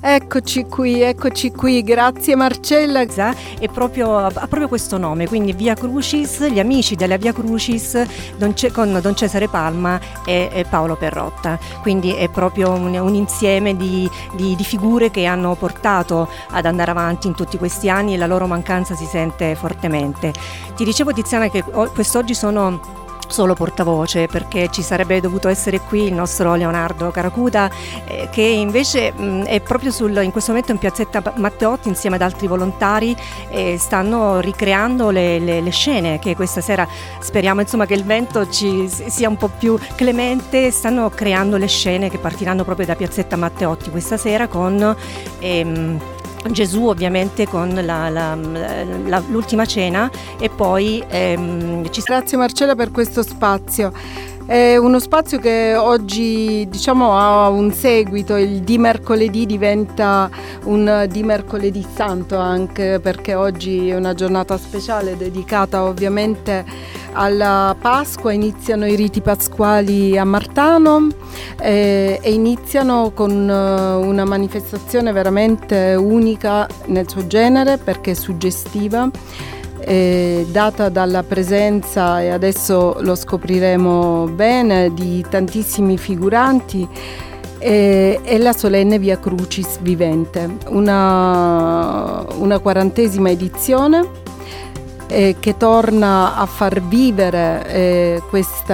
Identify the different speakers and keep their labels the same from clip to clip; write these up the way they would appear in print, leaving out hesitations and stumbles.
Speaker 1: Eccoci qui, grazie Marcella.
Speaker 2: Ha proprio questo nome, quindi Via Crucis, gli amici della Via Crucis con Don Cesare Palma e Paolo Perrotta, quindi è proprio un insieme di figure che hanno portato ad andare avanti in tutti questi anni, e la loro mancanza si sente fortemente. Ti dicevo, Tiziana, che quest'oggi sono solo portavoce, perché ci sarebbe dovuto essere qui il nostro Leonardo Caracuta, che invece è proprio in questo momento in piazzetta Matteotti insieme ad altri volontari, stanno ricreando le scene che questa sera, speriamo insomma che il vento sia un po' più clemente, stanno creando le scene che partiranno proprio da piazzetta Matteotti questa sera con Gesù, ovviamente, con l'ultima cena, e poi
Speaker 1: Grazie Marcella per questo spazio. È uno spazio che oggi ha un seguito. Il di mercoledì diventa un di mercoledì santo, anche perché oggi è una giornata speciale dedicata ovviamente alla Pasqua. Iniziano i riti pasquali a Martano e iniziano con una manifestazione veramente unica nel suo genere, perché è suggestiva, data dalla presenza, e adesso lo scopriremo bene, di tantissimi figuranti. È la solenne Via Crucis vivente, una 40ª edizione che torna a far vivere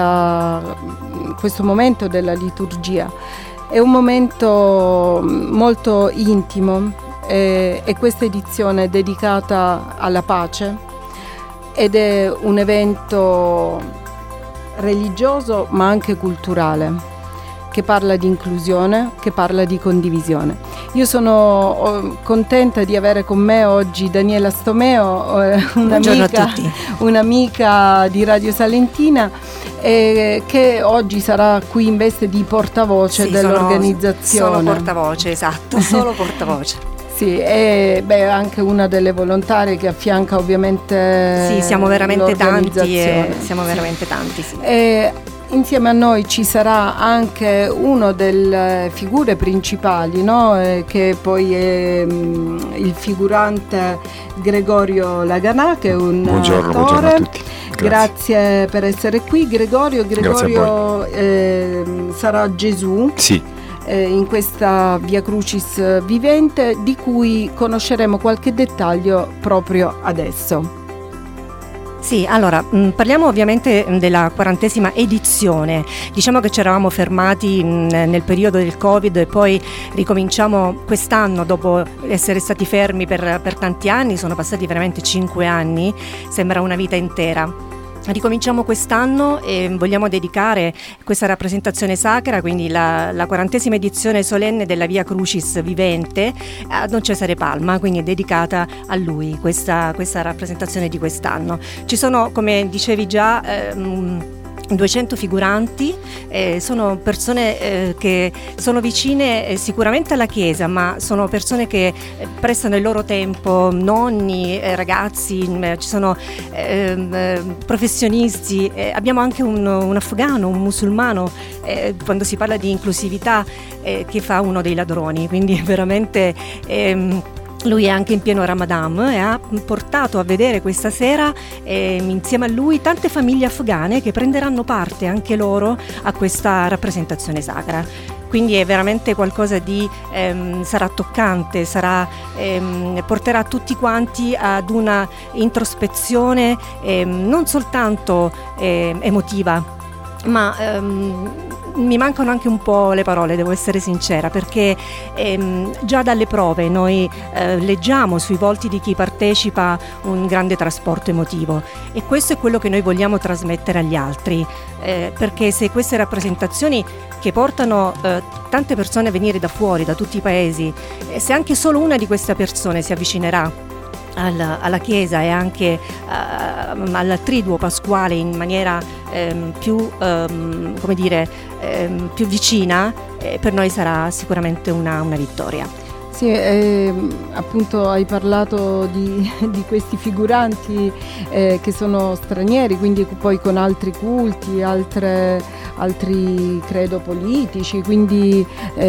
Speaker 1: questo momento della liturgia. È un momento molto intimo, e questa edizione è dedicata alla pace, ed è un evento religioso ma anche culturale, che parla di inclusione, che parla di condivisione. Io sono contenta di avere con me oggi Daniela Stomeo, un'amica di Radio Salentina, che oggi sarà qui in veste di portavoce dell'organizzazione.
Speaker 2: Sono portavoce, esatto, solo portavoce.
Speaker 1: Sì, e anche una delle volontarie che affianca ovviamente.
Speaker 2: Sì, siamo veramente tanti, sì.
Speaker 1: Insieme a noi ci sarà anche uno delle figure principali, no? Che poi è il figurante Gregorio Laganà, che è un
Speaker 3: buongiorno a tutti.
Speaker 1: Grazie per essere qui, Gregorio. Sarà Gesù.
Speaker 3: Sì.
Speaker 1: In questa Via Crucis vivente, di cui conosceremo qualche dettaglio proprio adesso.
Speaker 2: Sì, allora parliamo ovviamente della 40ª edizione. Diciamo che ci eravamo fermati nel periodo del Covid, e poi ricominciamo quest'anno dopo essere stati fermi per tanti anni. Sono passati veramente 5 anni, sembra una vita intera. Ricominciamo quest'anno e vogliamo dedicare questa rappresentazione sacra, quindi la 40ª edizione solenne della Via Crucis vivente, a Don Cesare Palma, quindi è dedicata a lui questa rappresentazione di quest'anno. Ci sono, come dicevi già, 200 figuranti, sono persone che sono vicine sicuramente alla Chiesa, ma sono persone che prestano il loro tempo, nonni, ragazzi, ci sono professionisti, abbiamo anche un afghano, un musulmano, quando si parla di inclusività, che fa uno dei ladroni, quindi veramente. Lui è anche in pieno Ramadan e ha portato a vedere questa sera insieme a lui tante famiglie afghane che prenderanno parte anche loro a questa rappresentazione sacra. Quindi è veramente qualcosa di sarà toccante, porterà tutti quanti ad una introspezione non soltanto emotiva, ma mi mancano anche un po' le parole, devo essere sincera, perché già dalle prove noi leggiamo sui volti di chi partecipa un grande trasporto emotivo, e questo è quello che noi vogliamo trasmettere agli altri, perché se queste rappresentazioni che portano tante persone a venire da fuori, da tutti i paesi, se anche solo una di queste persone si avvicinerà alla Chiesa e anche al triduo pasquale in maniera più vicina, per noi sarà sicuramente una vittoria.
Speaker 1: Sì, appunto hai parlato di questi figuranti che sono stranieri, quindi poi con altri culti, altre altri credo politici, quindi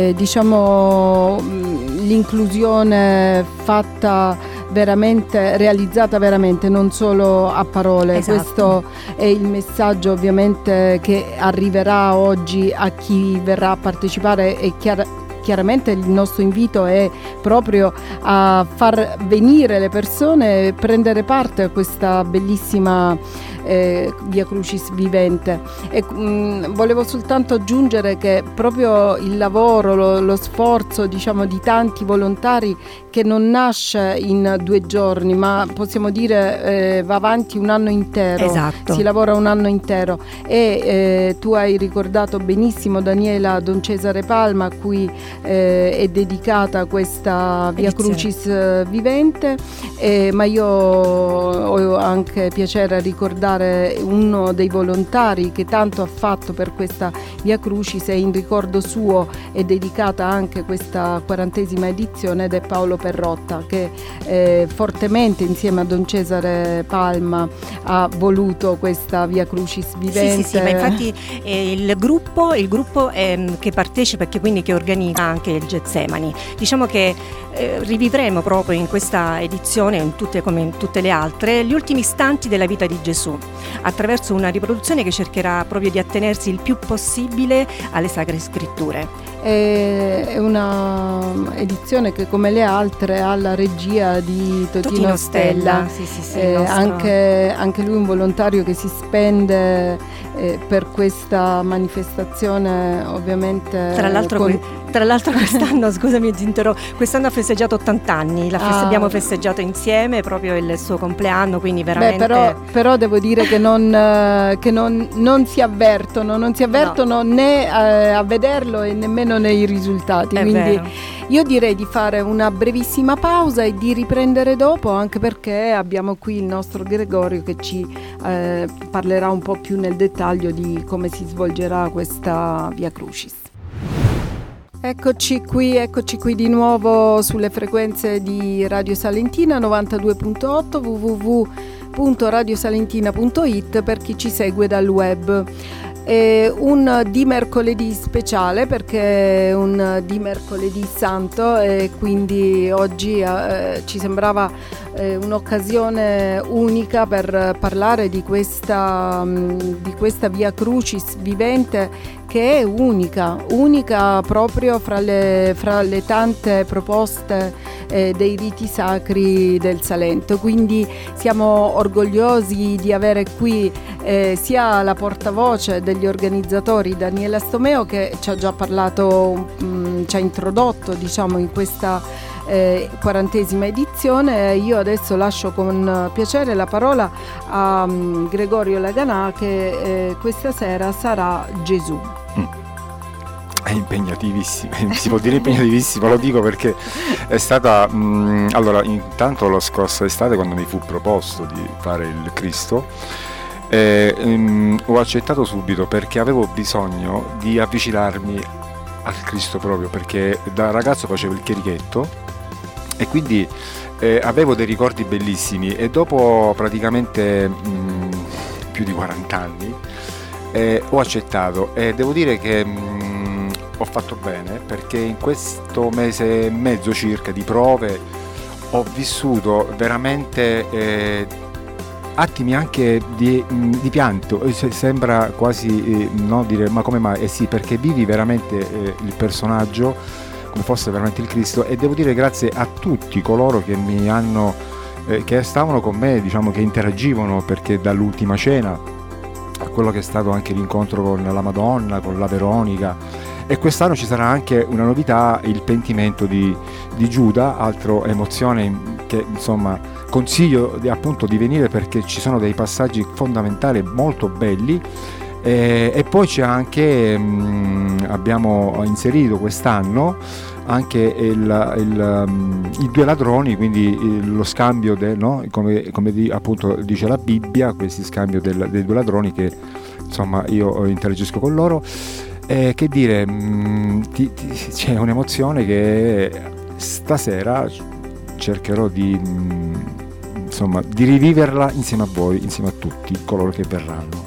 Speaker 1: diciamo l'inclusione fatta veramente, realizzata veramente, non solo a parole.
Speaker 2: Esatto.
Speaker 1: Questo è il messaggio ovviamente che arriverà oggi a chi verrà a partecipare, e chiaramente il nostro invito è proprio a far venire le persone e prendere parte a questa bellissima Via Crucis vivente. E volevo soltanto aggiungere che proprio il lavoro, lo sforzo diciamo di tanti volontari, che non nasce in 2 giorni, ma possiamo dire va avanti un anno intero.
Speaker 2: Esatto.
Speaker 1: Si lavora un anno intero, e tu hai ricordato benissimo, Daniela, Don Cesare Palma, a cui è dedicata questa Via Crucis vivente, ma io ho anche piacere a ricordare uno dei volontari che tanto ha fatto per questa Via Crucis, e in ricordo suo è dedicata anche questa 40ª edizione, ed è Paolo Perrotta, che fortemente insieme a Don Cesare Palma ha voluto questa Via Crucis vivente.
Speaker 2: Sì, ma infatti il gruppo che partecipa e quindi che organizza anche il Getsemani, diciamo che rivivremo proprio in questa edizione, come in tutte le altre, gli ultimi istanti della vita di Gesù, attraverso una riproduzione che cercherà proprio di attenersi il più possibile alle Sacre Scritture.
Speaker 1: È una edizione che, come le altre, ha la regia di Totino Stella.
Speaker 2: Sì,
Speaker 1: anche lui un volontario che si spende per questa manifestazione, ovviamente.
Speaker 2: Tra l'altro quest'anno, scusami ti interrompo, quest'anno ha festeggiato 80 anni, abbiamo festeggiato insieme proprio il suo compleanno, quindi veramente.
Speaker 1: Però devo dire che non si avvertono no, né a vederlo e nemmeno nei risultati. Quindi
Speaker 2: vero.
Speaker 1: Io direi di fare una brevissima pausa e di riprendere dopo, anche perché abbiamo qui il nostro Gregorio che ci parlerà un po' più nel dettaglio di come si svolgerà questa Via Crucis. Eccoci qui di nuovo sulle frequenze di Radio Salentina 92.8, www.radiosalentina.it per chi ci segue dal web. Un di mercoledì speciale, perché è un di mercoledì santo, e quindi oggi ci sembrava un'occasione unica per parlare di questa Via Crucis vivente, che è unica proprio fra le tante proposte dei riti sacri del Salento. Quindi siamo orgogliosi di avere qui sia la portavoce degli organizzatori, Daniela Stomeo, che ci ha già parlato, ci ha introdotto diciamo in questa 40ª edizione. Io adesso lascio con piacere la parola a Gregorio Laganà, che questa sera sarà Gesù.
Speaker 3: È impegnatissimo, si può dire impegnatissimo, lo dico perché è stata allora, intanto la scorsa estate, quando mi fu proposto di fare il Cristo, ho accettato subito, perché avevo bisogno di avvicinarmi al Cristo, proprio perché da ragazzo facevo il chierichetto e quindi avevo dei ricordi bellissimi, e dopo praticamente più di 40 anni ho accettato, e devo dire che ho fatto bene, perché in questo mese e mezzo circa di prove ho vissuto veramente attimi anche di pianto. Sembra quasi no dire ma come mai? Sì, perché vivi veramente il personaggio come fosse veramente il Cristo, e devo dire grazie a tutti coloro che mi hanno che stavano con me, diciamo, che interagivano, perché dall'ultima cena a quello che è stato anche l'incontro con la Madonna, con la Veronica, e quest'anno ci sarà anche una novità, il pentimento di Giuda, altra emozione che insomma consiglio appunto di venire, perché ci sono dei passaggi fondamentali molto belli. E poi c'è anche abbiamo inserito quest'anno anche i 2 ladroni, quindi lo scambio come appunto dice la Bibbia, questi scambio dei 2 ladroni, che insomma io interagisco con loro. Che dire, c'è un'emozione che stasera cercherò di riviverla insieme a voi, insieme a tutti coloro che verranno.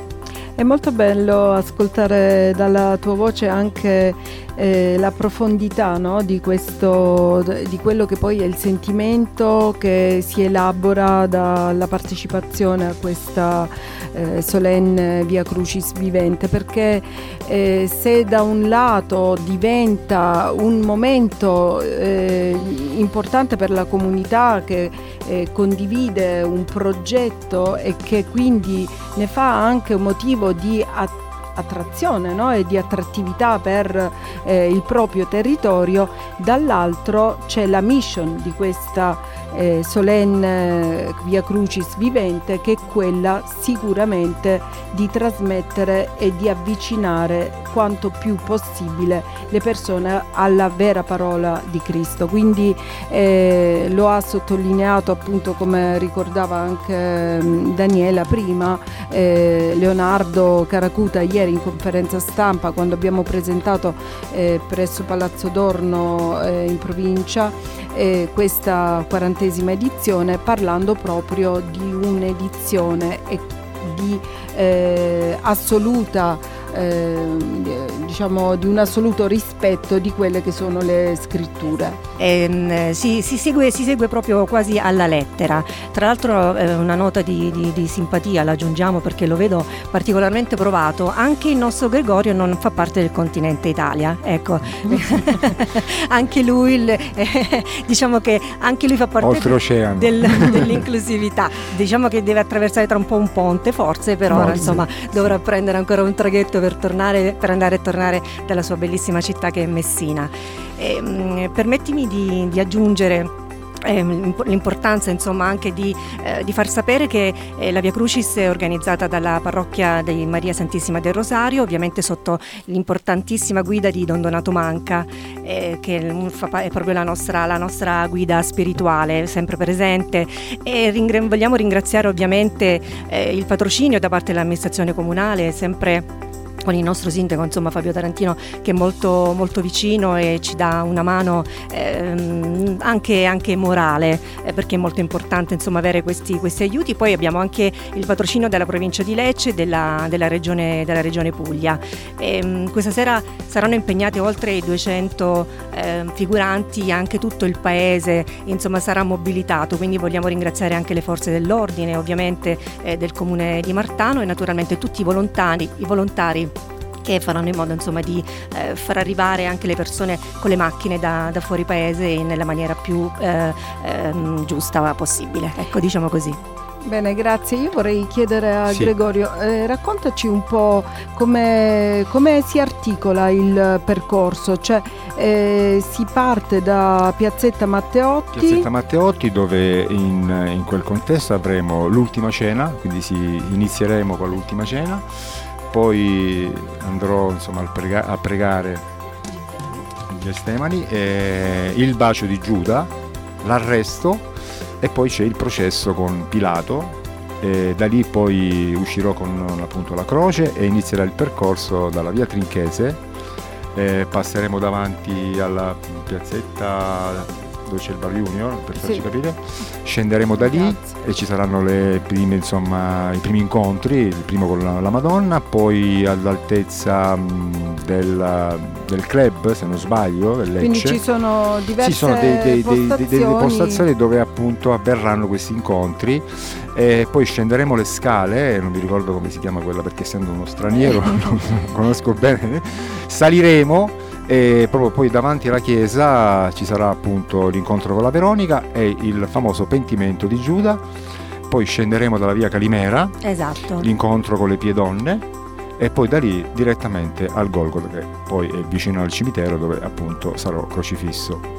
Speaker 1: È molto bello ascoltare dalla tua voce anche la profondità, no? di quello che poi è il sentimento che si elabora dalla partecipazione a questa solenne Via Crucis vivente, perché se da un lato diventa un momento importante per la comunità che condivide un progetto e che quindi ne fa anche un motivo di attrazione, no? E di attrattività per il proprio territorio, dall'altro c'è la mission di questa solenne Via Crucis vivente, che è quella sicuramente di trasmettere e di avvicinare quanto più possibile le persone alla vera parola di Cristo. Quindi lo ha sottolineato, appunto, come ricordava anche Daniela prima, Leonardo Caracuta ieri in conferenza stampa, quando abbiamo presentato presso Palazzo d'Orno in provincia questa 40ª edizione, parlando proprio di un'edizione e di assoluta diciamo di un assoluto rispetto di quelle che sono le scritture.
Speaker 2: Si segue proprio quasi alla lettera. Tra l'altro una nota di simpatia la aggiungiamo, perché lo vedo particolarmente provato. Anche il nostro Gregorio non fa parte del continente Italia, ecco. Anche lui diciamo che anche lui fa parte dell'inclusività. Diciamo che deve attraversare tra un po' un ponte forse, però insomma dovrà prendere ancora un traghetto per andare e tornare dalla sua bellissima città che è Messina. Permettimi di aggiungere l'importanza, insomma, anche di far sapere che la Via Crucis è organizzata dalla parrocchia di Maria Santissima del Rosario, ovviamente sotto l'importantissima guida di Don Donato Manca, che è proprio la nostra guida spirituale, sempre presente, e vogliamo ringraziare ovviamente il patrocinio da parte dell'amministrazione comunale, sempre con il nostro sindaco, insomma, Fabio Tarantino, che è molto, molto vicino e ci dà una mano anche morale, perché è molto importante, insomma, avere questi aiuti. Poi abbiamo anche il patrocinio della provincia di Lecce, della regione Puglia. Questa sera saranno impegnati oltre i 200 figuranti, anche tutto il paese, insomma, sarà mobilitato, quindi vogliamo ringraziare anche le forze dell'ordine, ovviamente del comune di Martano, e naturalmente tutti i volontari che faranno in modo, insomma, di far arrivare anche le persone con le macchine da fuori paese nella maniera più giusta possibile, ecco, diciamo così.
Speaker 1: Bene, grazie. Io vorrei chiedere a Gregorio, raccontaci un po' come si articola il percorso, cioè si parte da Piazzetta Matteotti, dove in quel contesto avremo l'ultima cena, quindi inizieremo con l'ultima cena, poi andrò, insomma, a pregare gli Gestemani, il bacio di Giuda, l'arresto, e poi c'è il processo con Pilato, e da lì poi uscirò con, appunto, la croce, e inizierà il percorso dalla via Trinchese, passeremo davanti alla piazzetta dove c'è il Bar Junior, per farci capire, scenderemo da lì e ci saranno i primi incontri, il primo con la Madonna, poi all'altezza del club, se non sbaglio, del Lecce. Quindi ci sono diverse
Speaker 3: delle postazioni dove, appunto, avverranno questi incontri, e poi scenderemo le scale, non mi ricordo come si chiama quella, perché essendo uno straniero non conosco bene, saliremo, e proprio poi davanti alla chiesa ci sarà, appunto, l'incontro con la Veronica e il famoso pentimento di Giuda. Poi scenderemo dalla via Calimera, l'incontro con le Piedonne, e poi da lì direttamente al Golgota, che poi è vicino al cimitero, dove, appunto, sarò crocifisso.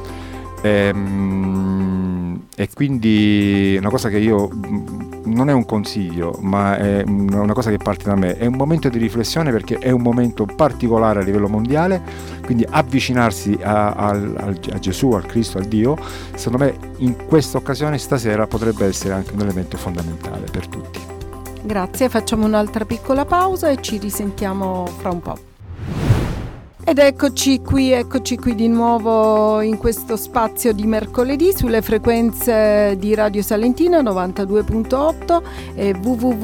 Speaker 3: E quindi una cosa che io, non è un consiglio, ma è una cosa che parte da me, è un momento di riflessione, perché è un momento particolare a livello mondiale, quindi avvicinarsi a Gesù, al Cristo, al Dio, secondo me in questa occasione stasera potrebbe essere anche un elemento fondamentale per tutti.
Speaker 1: Grazie, facciamo un'altra piccola pausa e ci risentiamo fra un po'. Ed eccoci qui di nuovo in questo spazio di mercoledì sulle frequenze di Radio Salentina 92.8 e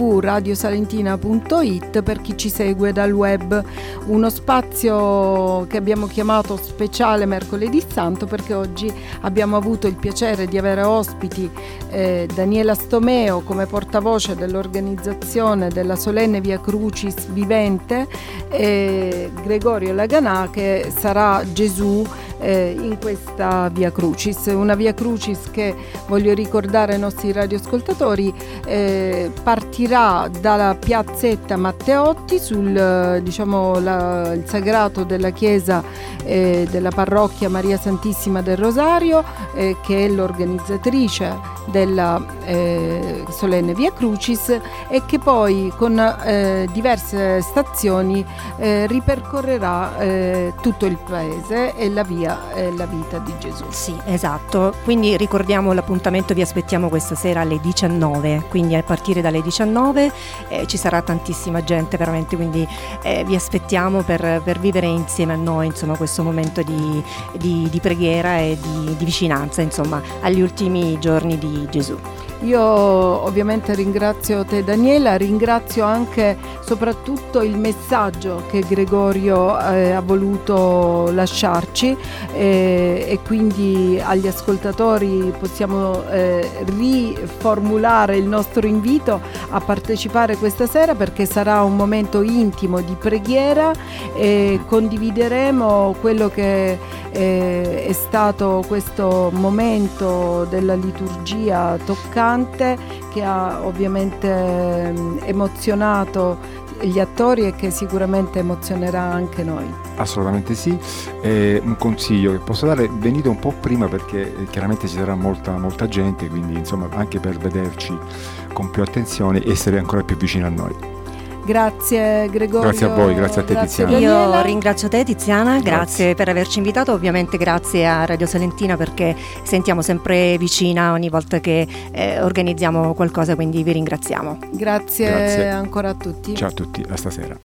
Speaker 1: www.radiosalentina.it per chi ci segue dal web. Uno spazio che abbiamo chiamato speciale Mercoledì Santo perché oggi abbiamo avuto il piacere di avere ospiti Daniela Stomeo come portavoce dell'organizzazione della Solenne Via Crucis Vivente e Gregorio Laganà che sarà Gesù in questa Via Crucis, una Via Crucis che, voglio ricordare ai nostri radioascoltatori, partirà dalla piazzetta Matteotti sul il sagrato della chiesa della parrocchia Maria Santissima del Rosario, che è l'organizzatrice della Solenne Via Crucis, e che poi con diverse stazioni ripercorrerà tutto il paese e la vita di Gesù.
Speaker 2: Sì, esatto. Quindi ricordiamo l'appuntamento, vi aspettiamo questa sera alle 19, quindi a partire dalle 19 ci sarà tantissima gente veramente, quindi vi aspettiamo per vivere insieme a noi, insomma, questo momento di preghiera e di vicinanza, insomma, agli ultimi giorni di Gesù.
Speaker 1: Io ovviamente ringrazio te, Daniela, ringrazio anche soprattutto il messaggio che Gregorio ha voluto lasciarci, e quindi agli ascoltatori possiamo riformulare il nostro invito a partecipare questa sera, perché sarà un momento intimo di preghiera e condivideremo quello che è stato questo momento della liturgia toccante, che ha ovviamente emozionato gli attori e che sicuramente emozionerà anche noi.
Speaker 3: Assolutamente sì. Un consiglio che posso dare: venite un po' prima, perché chiaramente ci sarà molta gente, quindi insomma anche per vederci con più attenzione, essere ancora più vicino a noi.
Speaker 1: Grazie Gregorio.
Speaker 3: Grazie a voi, grazie a te, Tiziana.
Speaker 2: Io ringrazio te, Tiziana, grazie per averci invitato, ovviamente grazie a Radio Salentina perché sentiamo sempre vicina ogni volta che organizziamo qualcosa, quindi vi ringraziamo.
Speaker 1: Grazie ancora a tutti.
Speaker 3: Ciao a tutti, a stasera.